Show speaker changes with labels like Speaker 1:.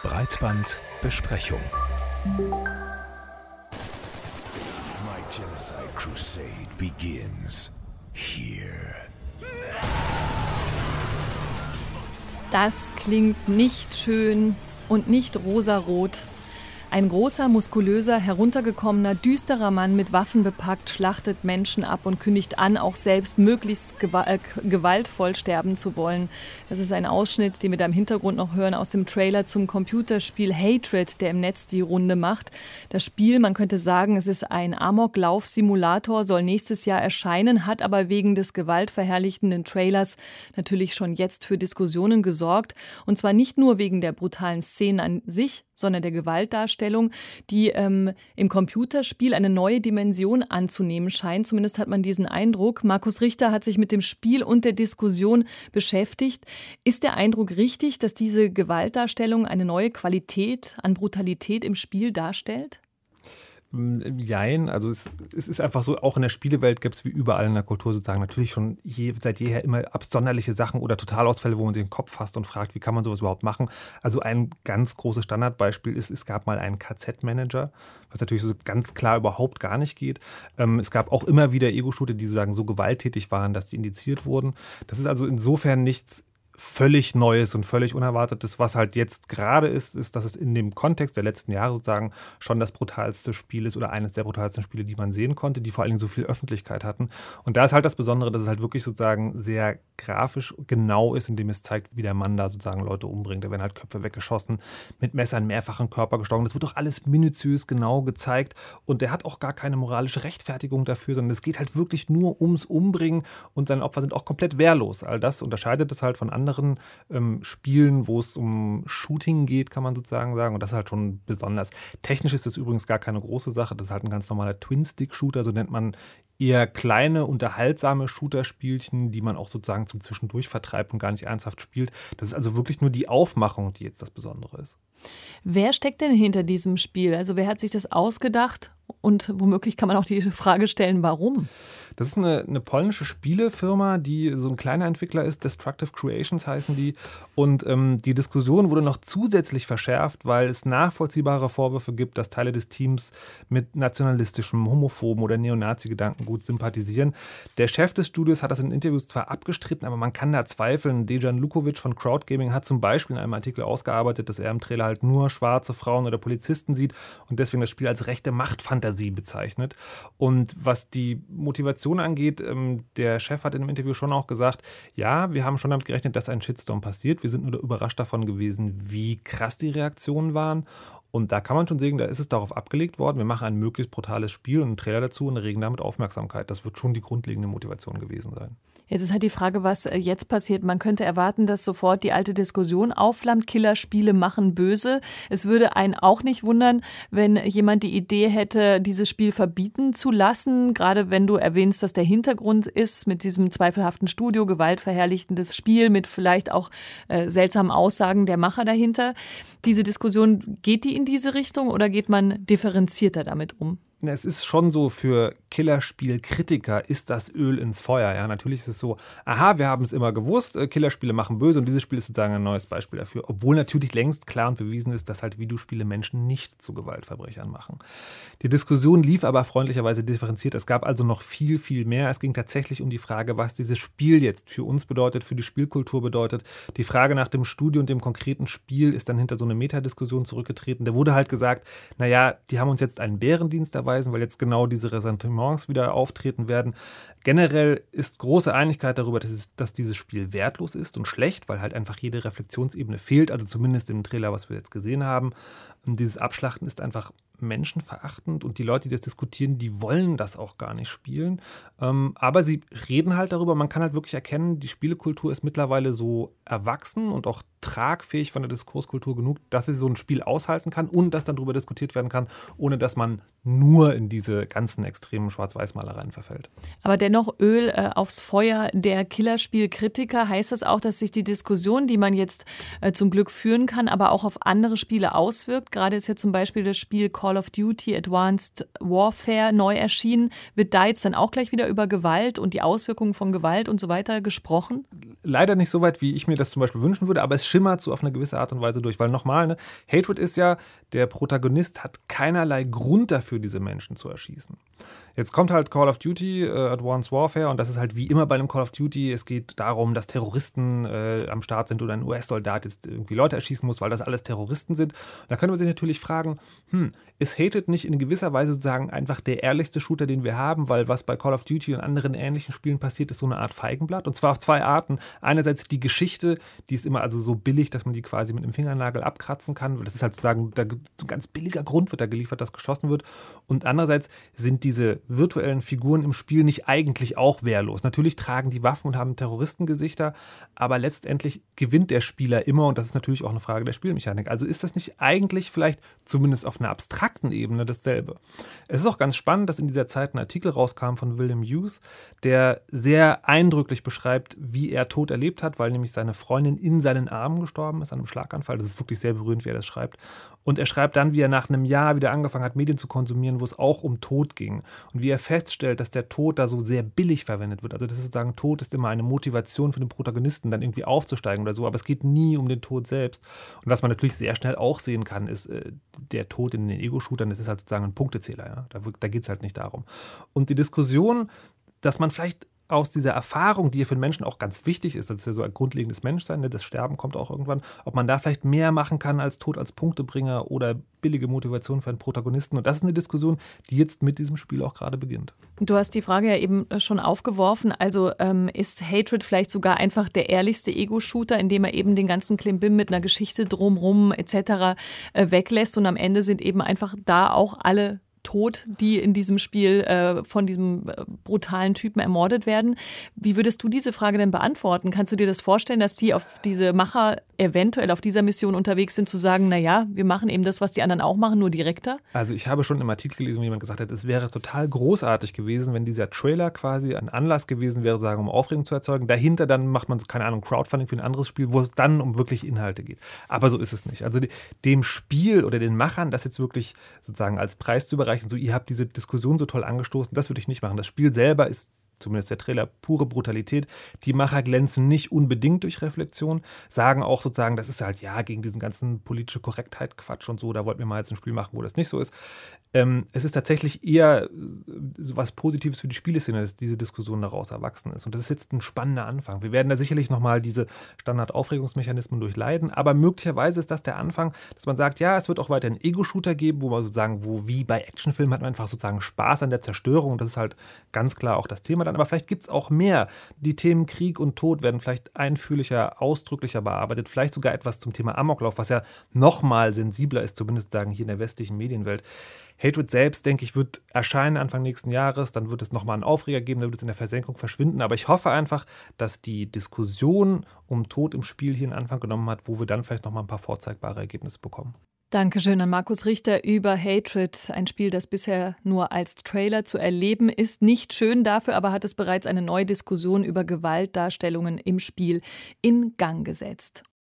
Speaker 1: Breitbandbesprechung.
Speaker 2: My genocide crusade begins here.
Speaker 3: Das klingt nicht schön und nicht rosarot. Ein großer, muskulöser, heruntergekommener, düsterer Mann mit Waffen bepackt, schlachtet Menschen ab und kündigt an, auch selbst möglichst gewaltvoll sterben zu wollen. Das ist ein Ausschnitt, den wir da im Hintergrund noch hören, aus dem Trailer zum Computerspiel Hatred, der im Netz die Runde macht. Das Spiel, man könnte sagen, es ist ein Amoklauf-Simulator, soll nächstes Jahr erscheinen, hat aber wegen des gewaltverherrlichenden Trailers natürlich schon jetzt für Diskussionen gesorgt. Und zwar nicht nur wegen der brutalen Szenen an sich, sondern der Gewaltdarstellung, die im Computerspiel eine neue Dimension anzunehmen scheint. Zumindest hat man diesen Eindruck. Markus Richter hat sich mit dem Spiel und der Diskussion beschäftigt. Ist der Eindruck richtig, dass diese Gewaltdarstellung eine neue Qualität an Brutalität im Spiel darstellt?
Speaker 4: Jein, also es ist einfach so, auch in der Spielewelt gibt es wie überall in der Kultur sozusagen natürlich schon seit jeher immer absonderliche Sachen oder Totalausfälle, wo man sich den Kopf fasst und fragt, wie kann man sowas überhaupt machen. Also ein ganz großes Standardbeispiel ist, es gab mal einen KZ-Manager, was natürlich so ganz klar überhaupt gar nicht geht. Es gab auch immer wieder Ego-Shooter, die sozusagen so gewalttätig waren, dass die indiziert wurden. Das ist also insofern nichts völlig Neues und völlig Unerwartetes. Was halt jetzt gerade ist, dass es in dem Kontext der letzten Jahre sozusagen schon das brutalste Spiel ist oder eines der brutalsten Spiele, die man sehen konnte, die vor allen Dingen so viel Öffentlichkeit hatten. Und da ist halt das Besondere, dass es halt wirklich sozusagen sehr grafisch genau ist, indem es zeigt, wie der Mann da sozusagen Leute umbringt. Da werden halt Köpfe weggeschossen, mit Messern mehrfach im Körper gestochen. Das wird doch alles minutiös genau gezeigt und der hat auch gar keine moralische Rechtfertigung dafür, sondern es geht halt wirklich nur ums Umbringen und seine Opfer sind auch komplett wehrlos. All das unterscheidet es halt von anderen Spielen, wo es um Shooting geht, kann man sozusagen sagen. Und das ist halt schon besonders. Technisch ist das übrigens gar keine große Sache. Das ist halt ein ganz normaler Twin-Stick-Shooter, so nennt man eher kleine, unterhaltsame Shooter-Spielchen, die man auch sozusagen zum Zwischendurch vertreibt und gar nicht ernsthaft spielt. Das ist also wirklich nur die Aufmachung, die jetzt das Besondere ist.
Speaker 3: Wer steckt denn hinter diesem Spiel? Also wer hat sich das ausgedacht? Und womöglich kann man auch die Frage stellen, warum?
Speaker 4: Das ist eine polnische Spielefirma, die so ein kleiner Entwickler ist. Destructive Creations heißen die. Und die Diskussion wurde noch zusätzlich verschärft, weil es nachvollziehbare Vorwürfe gibt, dass Teile des Teams mit nationalistischem, homophoben oder Neonazi-Gedankengut sympathisieren. Der Chef des Studios hat das in Interviews zwar abgestritten, aber man kann da zweifeln. Dejan Lukovic von Crowdgaming hat zum Beispiel in einem Artikel ausgearbeitet, dass er im Trailer halt nur schwarze Frauen oder Polizisten sieht und deswegen das Spiel als rechte Machtfantasie bezeichnet. Und was die Motivation angeht, der Chef hat in einem Interview schon auch gesagt, ja, wir haben schon damit gerechnet, dass ein Shitstorm passiert. Wir sind nur überrascht davon gewesen, wie krass die Reaktionen waren. Und da kann man schon sehen, da ist es darauf abgelegt worden, wir machen ein möglichst brutales Spiel und einen Trailer dazu und erregen damit Aufmerksamkeit. Das wird schon die grundlegende Motivation gewesen sein.
Speaker 3: Jetzt ist halt die Frage, was jetzt passiert. Man könnte erwarten, dass sofort die alte Diskussion aufflammt. Killerspiele machen böse. Es würde einen auch nicht wundern, wenn jemand die Idee hätte, dieses Spiel verbieten zu lassen. Gerade wenn du erwähnst, was der Hintergrund ist mit diesem zweifelhaften Studio, gewaltverherrlichtendes Spiel mit vielleicht auch seltsamen Aussagen der Macher dahinter. Diese Diskussion, geht die in diese Richtung oder geht man differenzierter damit um?
Speaker 4: Es ist schon so, für Killerspielkritiker ist das Öl ins Feuer. Ja, natürlich ist es so, aha, wir haben es immer gewusst, Killerspiele machen böse und dieses Spiel ist sozusagen ein neues Beispiel dafür. Obwohl natürlich längst klar und bewiesen ist, dass halt Videospiele Menschen nicht zu Gewaltverbrechern machen. Die Diskussion lief aber freundlicherweise differenziert. Es gab also noch viel, viel mehr. Es ging tatsächlich um die Frage, was dieses Spiel jetzt für uns bedeutet, für die Spielkultur bedeutet. Die Frage nach dem Studio und dem konkreten Spiel ist dann hinter so eine Metadiskussion zurückgetreten. Da wurde halt gesagt, naja, die haben uns jetzt einen Bärendienst erweisen, weil jetzt genau diese Ressentiments wieder auftreten werden. Generell ist große Einigkeit darüber, dass dieses Spiel wertlos ist und schlecht, weil halt einfach jede Reflexionsebene fehlt, also zumindest im Trailer, was wir jetzt gesehen haben. Und dieses Abschlachten ist einfach menschenverachtend und die Leute, die das diskutieren, die wollen das auch gar nicht spielen. Aber sie reden halt darüber, man kann halt wirklich erkennen, die Spielekultur ist mittlerweile so erwachsen und auch tragfähig von der Diskurskultur genug, dass sie so ein Spiel aushalten kann und dass dann darüber diskutiert werden kann, ohne dass man nur in diese ganzen extremen Schwarz-Weiß-Malereien verfällt.
Speaker 3: Aber dennoch Öl aufs Feuer der Killerspielkritiker. Heißt das auch, dass sich die Diskussion, die man jetzt zum Glück führen kann, aber auch auf andere Spiele auswirkt? Gerade ist ja zum Beispiel das Spiel Call of Duty Advanced Warfare neu erschienen. Wird da jetzt dann auch gleich wieder über Gewalt und die Auswirkungen von Gewalt und so weiter gesprochen?
Speaker 4: leider nicht so weit, wie ich mir das zum Beispiel wünschen würde, aber es schimmert so auf eine gewisse Art und Weise durch. Weil nochmal, ne, Hatred ist ja, der Protagonist hat keinerlei Grund dafür, diese Menschen zu erschießen. Jetzt kommt halt Call of Duty, Advanced Warfare, und das ist halt wie immer bei einem Call of Duty. Es geht darum, dass Terroristen am Start sind oder ein US-Soldat jetzt irgendwie Leute erschießen muss, weil das alles Terroristen sind. Da können wir sich natürlich fragen, ist Hatred nicht in gewisser Weise sozusagen einfach der ehrlichste Shooter, den wir haben, weil was bei Call of Duty und anderen ähnlichen Spielen passiert, ist so eine Art Feigenblatt. Und zwar auf zwei Arten. Einerseits die Geschichte, die ist immer also so billig, dass man die quasi mit einem Fingernagel abkratzen kann. Das ist halt sozusagen ein ganz billiger Grund, wird da geliefert, dass geschossen wird. Und andererseits sind diese virtuellen Figuren im Spiel nicht eigentlich auch wehrlos. Natürlich tragen die Waffen und haben Terroristengesichter, aber letztendlich gewinnt der Spieler immer, und das ist natürlich auch eine Frage der Spielmechanik. Also ist das nicht eigentlich vielleicht zumindest auf einer abstrakten Ebene dasselbe? Es ist auch ganz spannend, dass in dieser Zeit ein Artikel rauskam von William Hughes, der sehr eindrücklich beschreibt, wie er Tod erlebt hat, weil nämlich seine Freundin in seinen Armen gestorben ist an einem Schlaganfall. Das ist wirklich sehr berührend, wie er das schreibt. Und er schreibt dann, wie er nach einem Jahr wieder angefangen hat, Medien zu konsumieren, wo es auch um Tod ging. Und wie er feststellt, dass der Tod da so sehr billig verwendet wird. Also das ist sozusagen, Tod ist immer eine Motivation für den Protagonisten, dann irgendwie aufzusteigen oder so. Aber es geht nie um den Tod selbst. Und was man natürlich sehr schnell auch sehen kann, ist der Tod in den Ego-Shootern, das ist halt sozusagen ein Punktezähler. Ja? Da geht es halt nicht darum. Und die Diskussion, dass man vielleicht aus dieser Erfahrung, die ja für den Menschen auch ganz wichtig ist, das ist ja so ein grundlegendes Menschsein, ne? Das Sterben kommt auch irgendwann, ob man da vielleicht mehr machen kann als Tod als Punktebringer oder billige Motivation für einen Protagonisten. Und das ist eine Diskussion, die jetzt mit diesem Spiel auch gerade beginnt.
Speaker 3: Du hast die Frage ja eben schon aufgeworfen, also ist Hatred vielleicht sogar einfach der ehrlichste Ego-Shooter, indem er eben den ganzen Klimbim mit einer Geschichte drumrum etc. Weglässt, und am Ende sind eben einfach da auch alle tot, die in diesem Spiel von diesem brutalen Typen ermordet werden. Wie würdest du diese Frage denn beantworten? Kannst du dir das vorstellen, dass diese Macher eventuell auf dieser Mission unterwegs sind, zu sagen, naja, wir machen eben das, was die anderen auch machen, nur direkter?
Speaker 4: Also ich habe schon im Artikel gelesen, wo jemand gesagt hat, es wäre total großartig gewesen, wenn dieser Trailer quasi ein Anlass gewesen wäre, sagen, um Aufregung zu erzeugen. Dahinter dann macht man, keine Ahnung, Crowdfunding für ein anderes Spiel, wo es dann um wirklich Inhalte geht. Aber so ist es nicht. Also dem Spiel oder den Machern, das jetzt wirklich sozusagen als Preis zu überreichen, so, ihr habt diese Diskussion so toll angestoßen, das würde ich nicht machen. Das Spiel selber ist, zumindest der Trailer, pure Brutalität. Die Macher glänzen nicht unbedingt durch Reflexion, sagen auch sozusagen, das ist halt ja gegen diesen ganzen politische Korrektheit-Quatsch und so, da wollten wir mal jetzt ein Spiel machen, wo das nicht so ist. Es ist tatsächlich eher so was Positives für die Spieleszene, dass diese Diskussion daraus erwachsen ist. Und das ist jetzt ein spannender Anfang. Wir werden da sicherlich nochmal diese Standard-Aufregungsmechanismen durchleiden, aber möglicherweise ist das der Anfang, dass man sagt, ja, es wird auch weiterhin Ego-Shooter geben, wo man sozusagen, wie bei Actionfilmen hat man einfach sozusagen Spaß an der Zerstörung, und das ist halt ganz klar auch das Thema dann, aber vielleicht gibt es auch mehr. Die Themen Krieg und Tod werden vielleicht einführlicher, ausdrücklicher bearbeitet, vielleicht sogar etwas zum Thema Amoklauf, was ja nochmal sensibler ist, zumindest sagen hier in der westlichen Medienwelt. Hatred selbst, denke ich, wird erscheinen Anfang nächsten Jahres, dann wird es nochmal einen Aufreger geben, dann wird es in der Versenkung verschwinden, aber ich hoffe einfach, dass die Diskussion um Tod im Spiel hier einen Anfang genommen hat, wo wir dann vielleicht nochmal ein paar vorzeigbare Ergebnisse bekommen.
Speaker 3: Dankeschön an Markus Richter über Hatred, ein Spiel, das bisher nur als Trailer zu erleben ist. Nicht schön dafür, aber hat es bereits eine neue Diskussion über Gewaltdarstellungen im Spiel in Gang gesetzt.